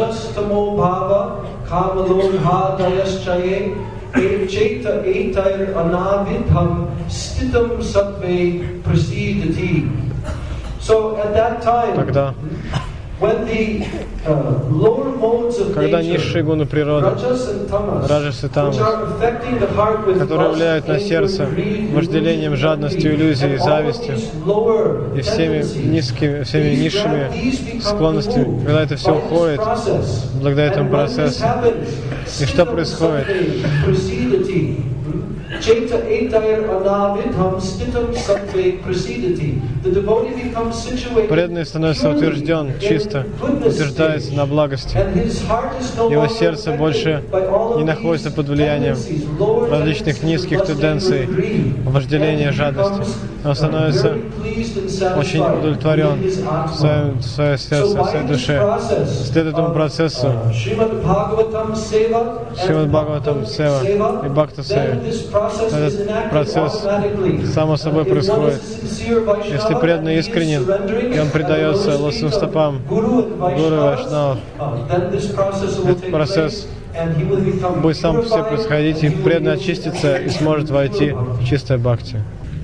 Speaker 1: когда низшие гуны природы, раджас и тамас, которые влияют на сердце вожделением, жадностью, иллюзией, завистью и всеми низшими склонностями, когда это все уходит, благодаря этому процессу. И что происходит? Преданный становится утвержден, чисто, утверждается на благости. Его сердце больше не находится под влиянием различных низких тенденций, вожделения, жадности. Он становится очень удовлетворен в своем сердце, в своей душе. Следует этому процессу Шримад Бхагаватам Сева и Бхакта Сева. Этот процесс само собой происходит. Если преданный искренен, и он предается лотосным стопам Гуру и Вайшнавов, этот процесс будет сам по себе происходить, и преданный очистится и сможет войти в чистое бхакти.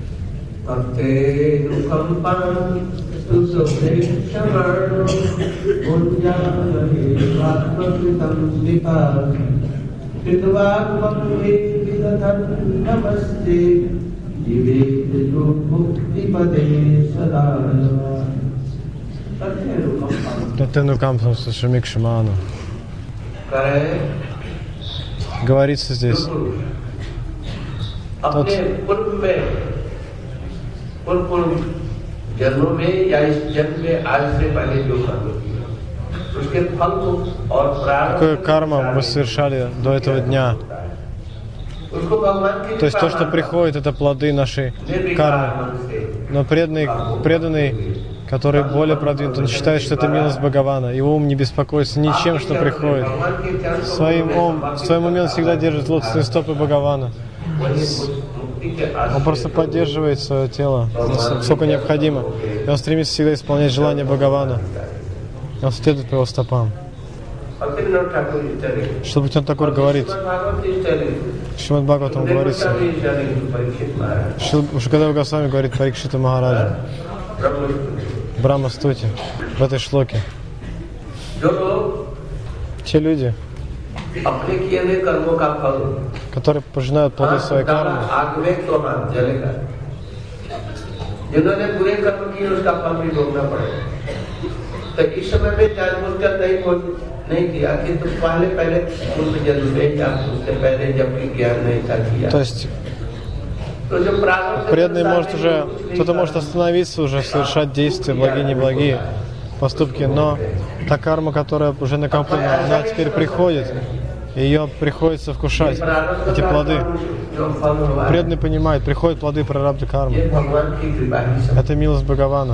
Speaker 1: Татену Кампсамсу Шамикшиману. Говорится здесь. Тот, какую карму мы совершали до этого дня. То есть то, что приходит, это плоды нашей кармы. Но преданный, который более продвинут, он считает, что это милость Бхагавана. Его ум не беспокоится ничем, что приходит. В своем уме он всегда держит лотосные стопы Бхагавана. Он просто поддерживает свое тело, насколько необходимо. И он стремится всегда исполнять желания Бхагавана. И он следует по его стопам. Что Бхактивинода Такур говорит? Шримад Бхагаватам говорится. Шукадева Госвами говорит Парикшиту Махараджу. Брахма Стути в этой шлоке. Те люди, которые пожинают плоды своей кармы, то есть преданный может уже, кто-то может остановиться уже, совершать действия, благие, неблагие поступки, но та карма, которая уже накоплена, она теперь приходит, и ее приходится вкушать, эти плоды. Преданный понимает, приходят плоды прарабдха кармы. Это милость Бхагавана.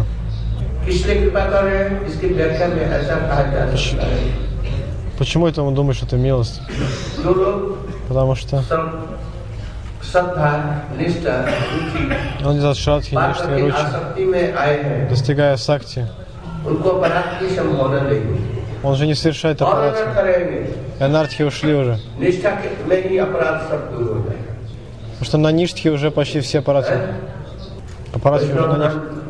Speaker 1: Почему это он думает, что это милость? Потому что он из Шрадхи, Ништы и Ручи, достигая сакти, он же не совершает апарадхи. И анартхи ушли уже. Потому что на Ништхе уже почти все апарадхи. Апарадхи уже на них.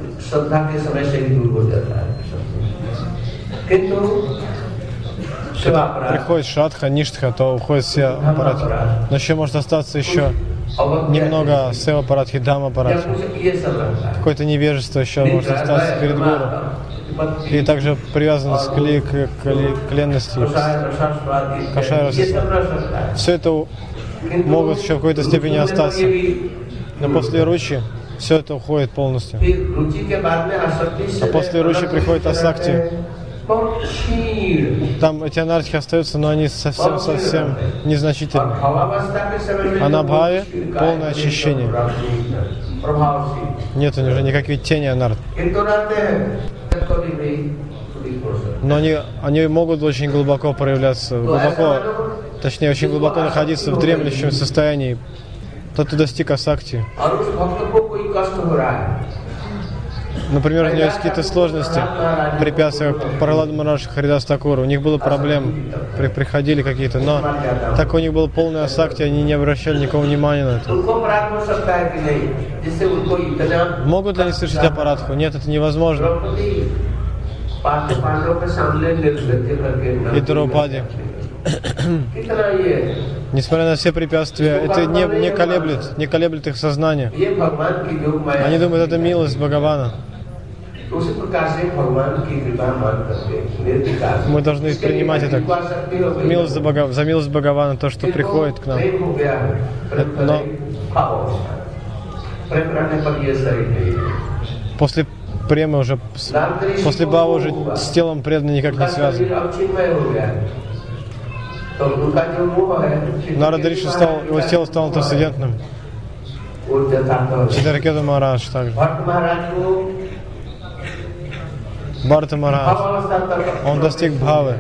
Speaker 1: Когда приходит Шрадха, Ништха, то уходят все апарадхи. Но еще может остаться еще немного сева апарадхи, дама апарадхи. Какое-то невежество еще может остаться перед гуру. И также привязанность к ленности, кашай раса. Все это могут еще в какой-то степени остаться. Но после ручи все это уходит полностью. А после ручи приходит асакти. Там эти анархи остаются, но они совсем незначительны. А на бхаве полное очищение. Нет уже никаких тени анарх. Но они могут очень глубоко проявляться, очень глубоко находиться в дремлющем состоянии. Тот, кто достиг асакти. Например, у него есть какие-то сложности, препятствия, Прахлада Махарадж, Харидас Такур, у них было проблемы, приходили какие-то, но так у них было полное асакти, они не обращали никакого внимания на это. Могут ли они совершить апарадху? Нет, это невозможно. И Драупади. Несмотря на все препятствия, это не колеблет их сознание. Они думают, это милость Бхагавана. Мы должны принимать это за милость Бхагавана, то, что приходит к нам. Но После премы уже, после бхава уже с телом преданный никак не связан. Нарада Риши стал, его тело стало трансцендентным. Читракета Махарадж также. Бхарата Махарадж, он достиг бхавы,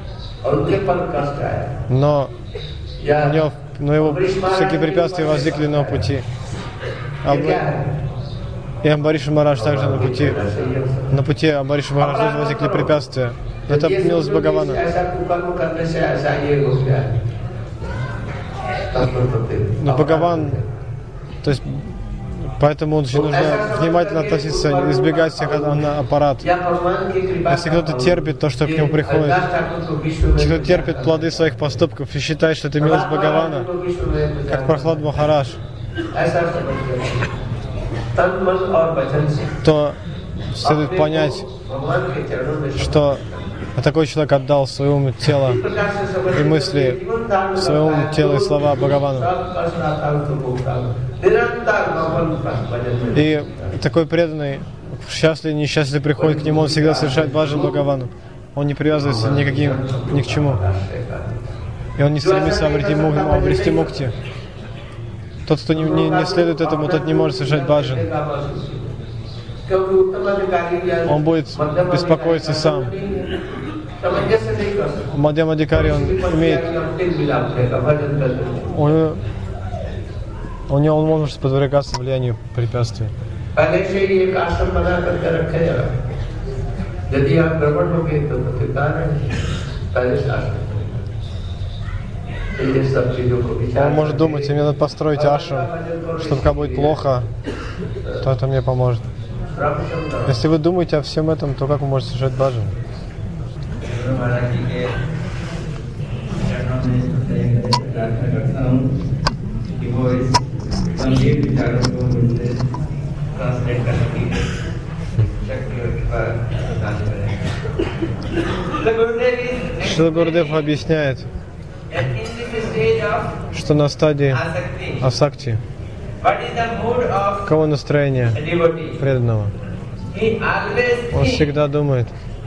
Speaker 1: но его всякие препятствия возникли на пути. И Амбариша Махарадж также на пути Амбариша Махарадж тоже возникли препятствия. Это милость Бхагавана. Но Бхагаван, то есть, поэтому очень нужно внимательно относиться, избегать всех аппаратов. Если кто-то терпит то, что к нему приходит, если кто-то терпит плоды своих поступков и считает, что это милость Бхагавана, как Прахлад Махарадж, то следует понять, что такой человек отдал свое ум, тело и мысли, свое ум, тело и слова Бхагавану. И такой преданный, счастливый, несчастливый, приходит к нему, он всегда совершает баджан Бхагавану. Он не привязывается ни к чему. И он не стремится обрести мукти. Тот, кто не следует этому, тот не может совершать баджан. Он будет беспокоиться сам. Мадьямадикари, он имеет... Он может подвергаться влиянию препятствий. Он может думать, мне надо построить ашрам, чтобы когда будет плохо, то это мне поможет. Если вы думаете о всем этом, то как вы можете совершать баджан? Шрила Гурудев объясняет, что на стадии асакти, каково настроение преданного? Он всегда думает,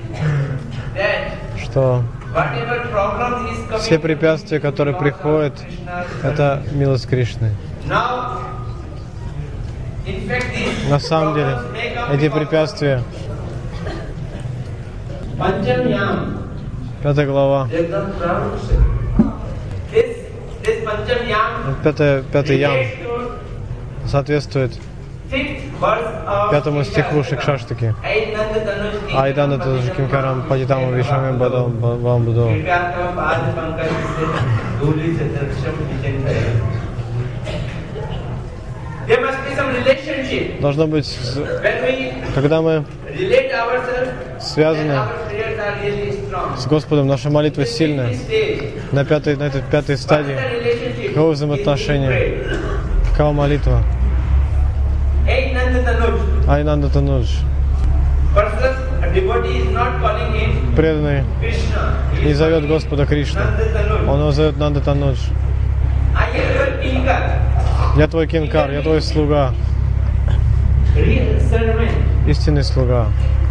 Speaker 1: что все препятствия, которые приходят, это милость Кришны. На самом деле, эти препятствия, 5 глава, 5 ям соответствует 5 стиху Шикшаштаки. Айдана Таджикимкарам Падитаму Вишамим Бадам Будо. Должно быть, когда мы связаны с Господом, наша молитва сильная. На этой 5 стадии. Каково взаимоотношение? Какова молитва? Айнанда Танудж. Преданный не зовет Господа Кришну. Он его зовет Нанда Танудж. Я твой кинкар, я твой слуга. Истинный слуга.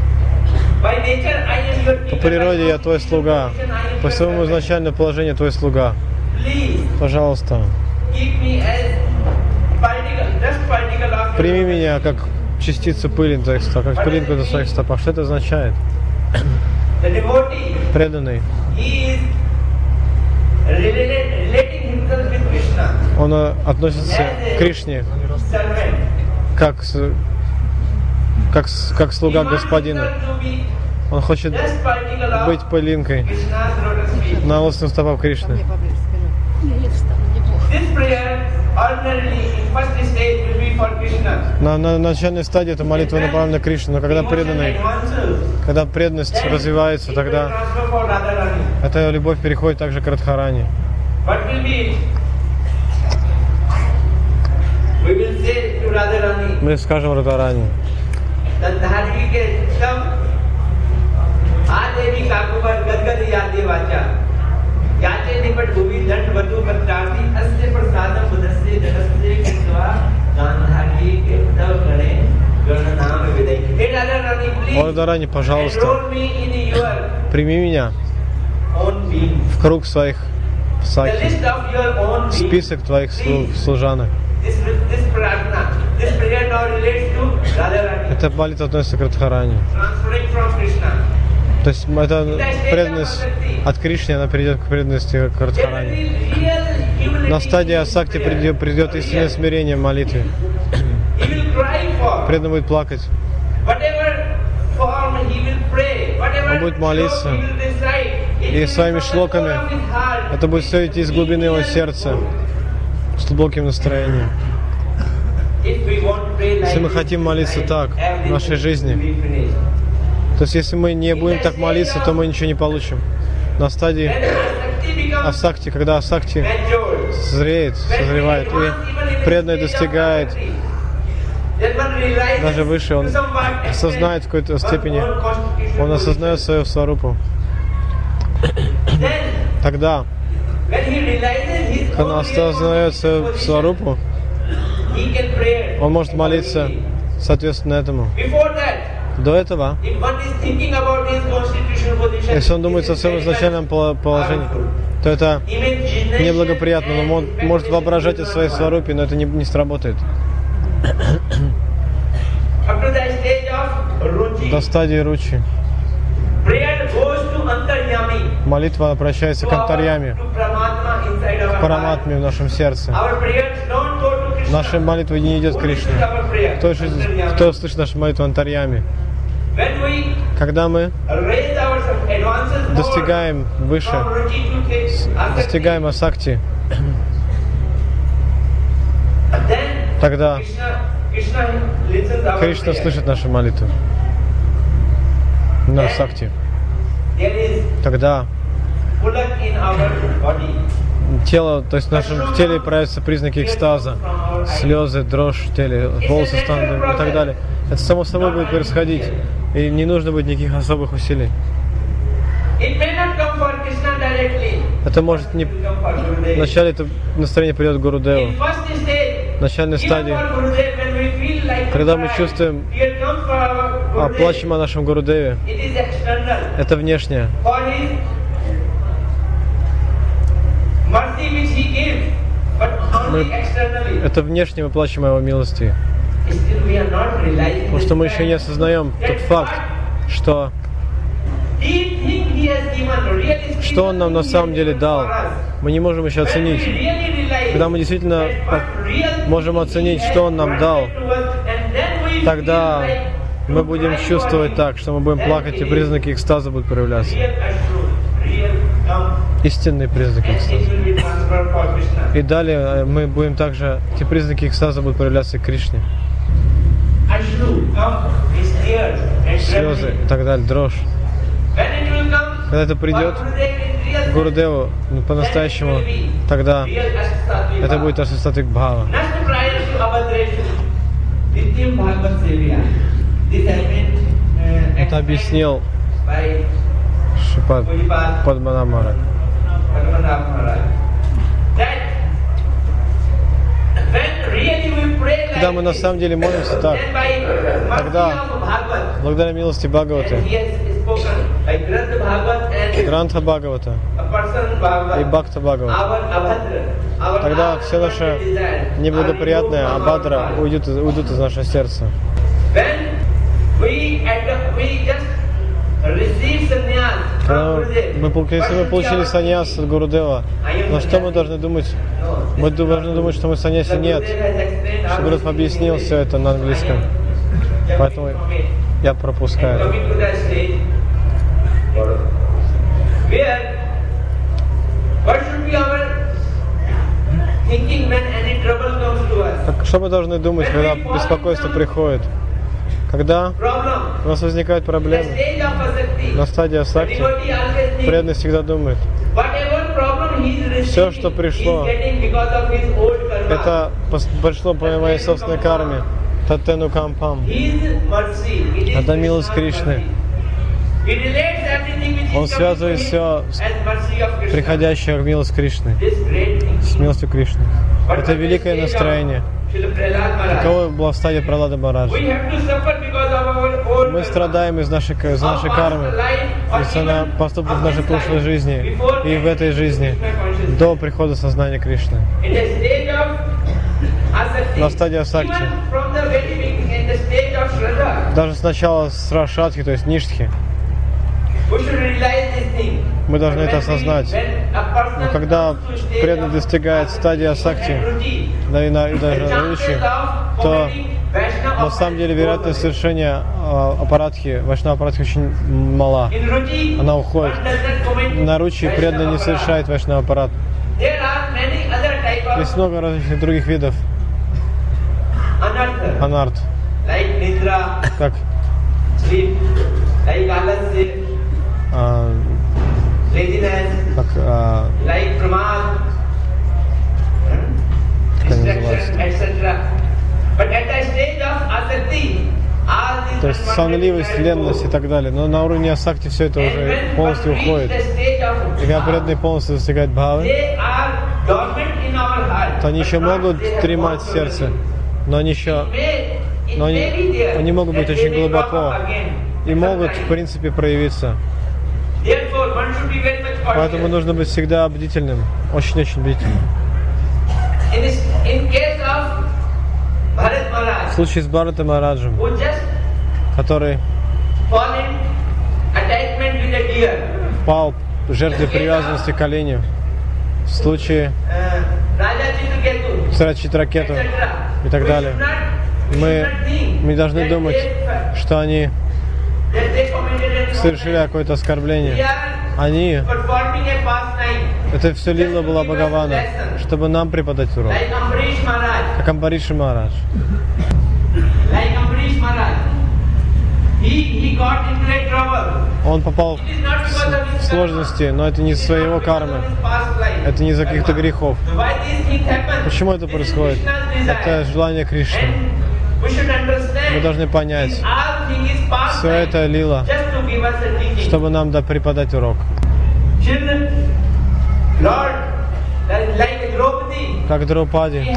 Speaker 1: По природе я твой слуга. По своему изначальному положению твой слуга. Пожалуйста, прими меня как частицу пыли на твоих стопах, как пылинку на своих стопах. Что это означает? Преданный. Он относится к Кришне как слуга господина. Он хочет быть пылинкой на лотосных стопах Кришны. На начальной стадии эта молитва направлена на Кришну, но когда преданность развивается, тогда эта любовь переходит также к Радхарани. Мы скажем Радхарани. О Радхарани, пожалуйста, прими меня в круг своих сакхи, список твоих служанок. Эта молитва относится к Радхарани. То есть это преданность от Кришны, она придет к преданности к Радхарани. На стадии асакти придет истинное смирение в молитве. Преданный будет плакать. Он будет молиться. И своими шлоками это будет все идти из глубины его сердца, с глубоким настроением. Если мы хотим молиться так в нашей жизни, то есть если мы не будем так молиться, то мы ничего не получим. На стадии асакти, когда асакти зреет, созревает, и преданный достигает даже выше, он осознает в какой-то степени, он осознает свою сварупу. Тогда, когда он осознает свою сварупу, он может молиться соответственно этому. До этого, если он думает о своем изначальном положении, то это неблагоприятно, но он может воображать о своей сварупе, но это не сработает. До стадии ручи молитва обращается к антарьями, к параматме в нашем сердце. Наша молитва не идет к Кришне. Кто слышит нашу молитву антарьями? Когда мы достигаем выше, достигаем асакти, тогда Кришна слышит нашу молитву на асакти. Тогда тело, то есть в нашем теле проявятся признаки экстаза, слезы, дрожь в теле, волосы станут и так далее. Это само собой будет происходить, и не нужно будет никаких особых усилий. Это может не... Вначале это настроение придет к Гурудеву. В начальной стадии, когда мы чувствуем, плачем о нашем Гурудеве, это внешнее. Это внешне мы плачем о его милости. Потому что мы еще не осознаем тот факт, что он нам на самом деле дал. Мы не можем еще оценить. Когда мы действительно можем оценить, что он нам дал, тогда мы будем чувствовать так, что мы будем плакать, и признаки экстаза будут проявляться. Истинные признаки экстаза. И далее мы будем также, эти признаки экстаза будут проявляться и к Кришне. Слезы и так далее, дрожь. Когда это придет к Гурудеву по-настоящему, тогда это будет Ашастатвик Бхава. Это объяснил Шрипад Падманабх Махарадж. Когда мы на самом деле молимся так, тогда, благодаря милости Бхагавата, Грантха Бхагавата и Бхакта Бхагавата, тогда все наше неблагоприятное, абадра уйдут из нашего сердца. Когда мы получили саньяс от Гурудева, но что мы должны думать? Мы должны думать, что мы саньяси нет. Шрипад объяснил все это на английском. Поэтому я пропускаю это. Что мы должны думать, когда беспокойство приходит? Когда у нас возникают проблемы, на стадии асакти, преданный всегда думает, все, что пришло, это пришло по моей собственной карме, Таттену Кампам. Это милость Кришны. Он связывает все с приходящей милость Кришны, с милостью Кришны. Это великое настроение. Каково была стадия Пралада Махараджа? Мы страдаем из нашей кармы, из поступков нашей прошлой жизни и в этой жизни, до прихода сознания Кришны. На стадии асакти, даже сначала с рашадхи, то есть ништхи, мы должны это осознать. Но когда преданный достигает стадии асакти, да и даже ручи, то на самом деле вероятность совершения апарадхи, вайшнава апарадхи очень мала. Она уходит. На ручи преданный не совершает вайшнава апарад. Есть много различных других видов анарт, как то есть сонливость, ленность и так далее. Но на уровне асакти все это уже полностью уходит. И когда преданные полностью достигают бхавы, то они еще могут дремать в сердце, но они могут быть очень глубоко и могут, в принципе, проявиться. Поэтому нужно быть всегда бдительным, очень-очень бдительным. В случае с Бхарата Махараджем, который впал в жертве привязанности к оленю, в случае с Читракету и так далее, мы не должны думать, что они совершили какое-то оскорбление. Это все лила была Бхагавана, чтобы нам преподать урок. Как Амбариши Махарадж. Он попал в сложности, но это не из своего кармы, это не из-за каких-то грехов. Почему это происходит? Это желание Кришны. Мы должны понять, все это лила, чтобы нам преподать урок. Как Драупади,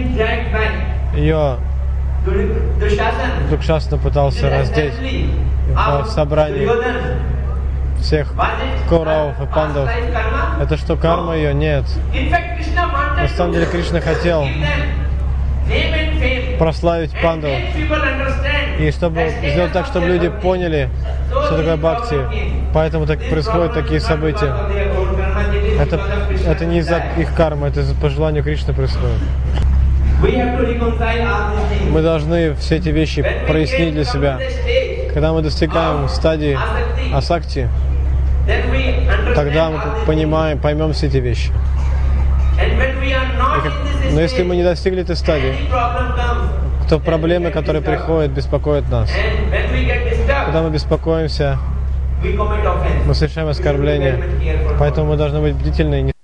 Speaker 1: ее Дукшасана пытался раздеть в собрании всех Кауравов и Пандавов. Это что, карма ее? Нет. На самом деле Кришна хотел прославить Пандавов. И чтобы сделать так, чтобы люди поняли, что такое бхакти. Поэтому так происходят такие события. Это не из-за их кармы, это по желанию Кришны происходит. Мы должны все эти вещи прояснить для себя. Когда мы достигаем стадии асакти, тогда мы поймем все эти вещи. Но если мы не достигли этой стадии, то проблемы, которые приходят, беспокоят нас. Когда мы беспокоимся, мы совершаем оскорбление. Поэтому мы должны быть бдительны и не